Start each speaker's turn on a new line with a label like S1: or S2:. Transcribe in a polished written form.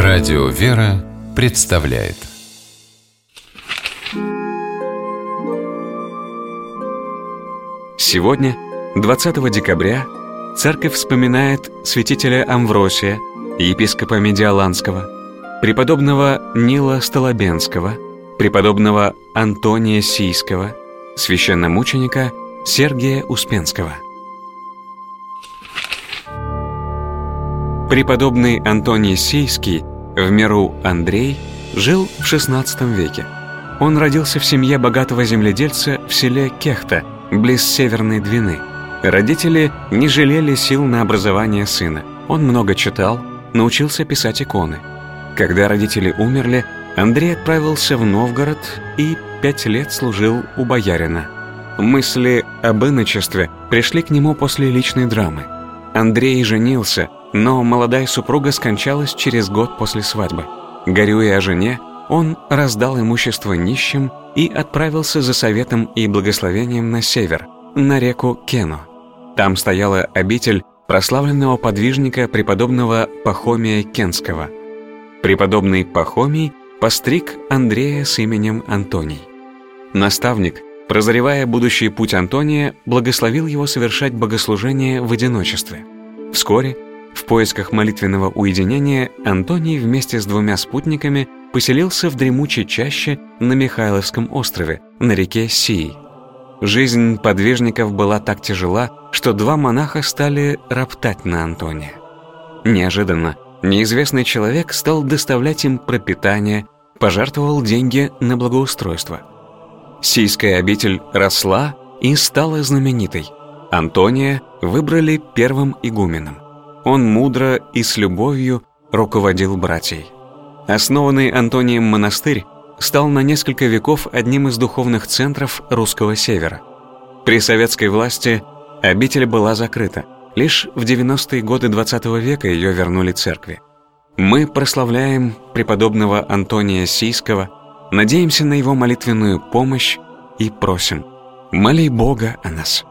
S1: Радио «Вера» представляет.
S2: Сегодня, 20 декабря, Церковь вспоминает святителя Амвросия, епископа Медиоланского, преподобного Нила Столобенского, преподобного Антония Сийского, священномученика Сергия Успенского. Преподобный Антоний Сийский, в меру Андрей, жил в XVI веке. Он родился в семье богатого земледельца в селе Кехта, близ Северной Двины. Родители не жалели сил на образование сына. Он много читал, научился писать иконы. Когда родители умерли, Андрей отправился в Новгород и 5 лет служил у боярина. Мысли об иночестве пришли к нему после личной драмы. Андрей женился, но молодая супруга скончалась через год после свадьбы. Горюя о жене, он раздал имущество нищим и отправился за советом и благословением на север, на реку Кену. Там стояла обитель прославленного подвижника преподобного Пахомия Кенского. Преподобный Пахомий постриг Андрея с именем Антоний. Наставник, прозревая будущий путь Антония, благословил его совершать богослужение в одиночестве. Вскоре, в поисках молитвенного уединения, Антоний вместе с 2 спутниками поселился в дремучей чаще на Михайловском острове, на реке Сии. Жизнь подвижников была так тяжела, что 2 монаха стали роптать на Антония. Неожиданно неизвестный человек стал доставлять им пропитание, пожертвовал деньги на благоустройство. Сийская обитель росла и стала знаменитой. Антония выбрали первым игуменом. Он мудро и с любовью руководил братьей. Основанный Антонием монастырь стал на несколько веков одним из духовных центров русского севера. При советской власти обитель была закрыта. Лишь в 90-е годы XX века ее вернули церкви. Мы прославляем преподобного Антония Сийского, надеемся на его молитвенную помощь и просим: моли Бога о нас.